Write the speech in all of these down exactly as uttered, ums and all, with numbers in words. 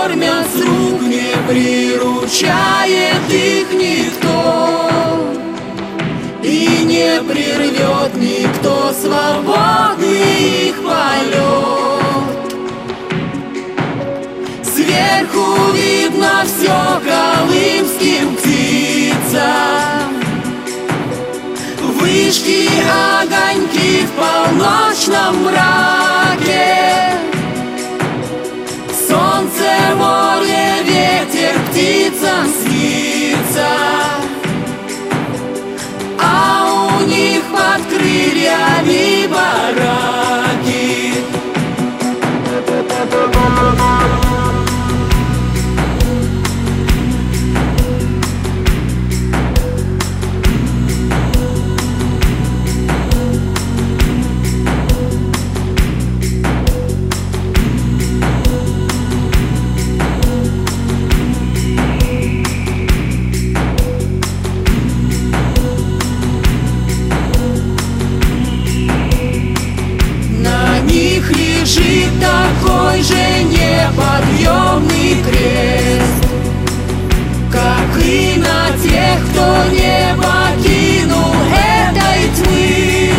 кормят с рук, не приручает их никто, и не прервет никто свободный их полет. Сверху видно все колымским птицам, вышки, огоньки в полночном мраке. Солнце, море, ветер птицам снится, а у них под крыльями бараки. Лежит такой же неподъемный крест, как и на тех, кто не покинул этой тьмы.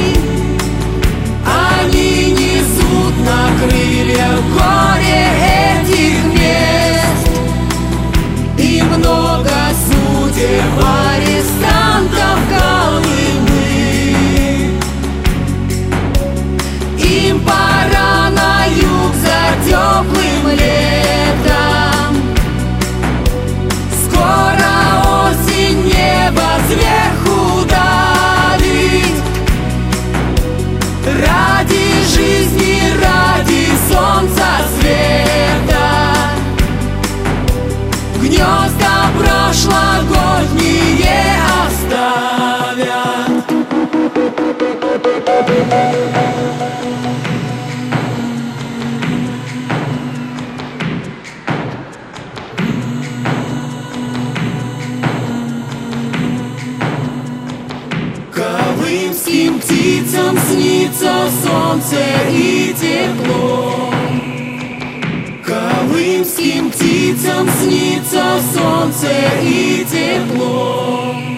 Они несут на крыльях горе этих мест, и много судеб арестантов Колымы. Им пора на юг за теплым летом. Скоро осень, небо сверху давит. Ради жизни, ради солнца света гнезда прошлогодние оставят. Колымским птицам снится солнце и тепло. Колымским птицам снится солнце и тепло.